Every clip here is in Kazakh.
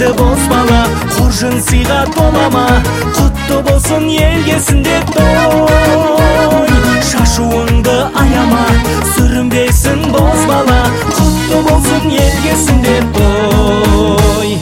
боз бала, қоржын сыйға тола ма? Құтты болсын елгесінде той. Шашуыңды аяма, сүрінбейсің боз бала, құтты болсын елгесінде той.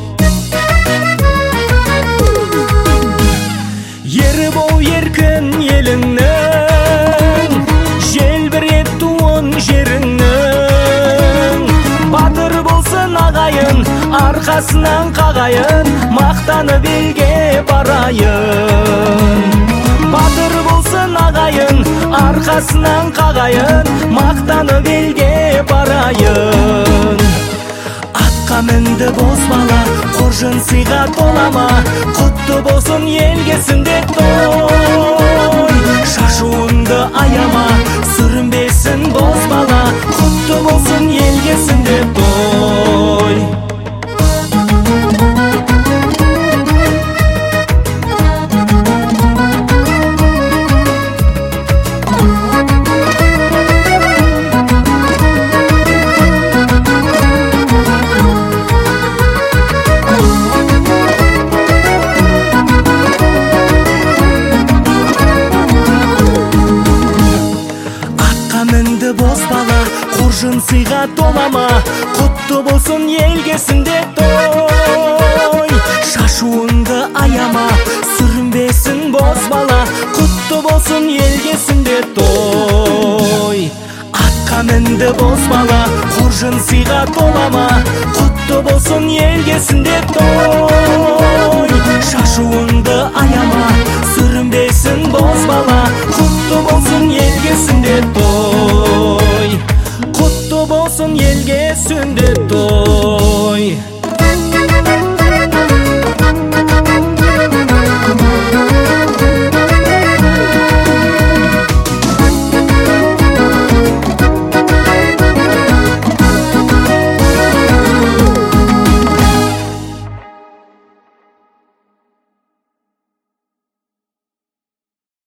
Ері бол еркін еліңнің, желбірет туын жеріңнің. Батыр болсын ағайын, арқасынан қағайын, мақтанып елге барайын. Батыр болсын ағайын, арқасынан қағайын, мақтанып елге барайын. Атқа мінді боз бала, қоржын сыйға тола ма? Құтты болсын елгесінде той. Шашуыңды аяма, сүрінбейсің боз бала, құтты болсын елгесінде той. Мінді боз бала, қоржын сыйға тола ма? Құтты болсын елгесінде той. Шашуыңды аяма, сүрінбесін боз бала, құтты болсын елгесінде той. Атқа мінді боз бала, қоржын сыйға тола ма? Құтты болсын елгесінде той. Шашуыңды аяма,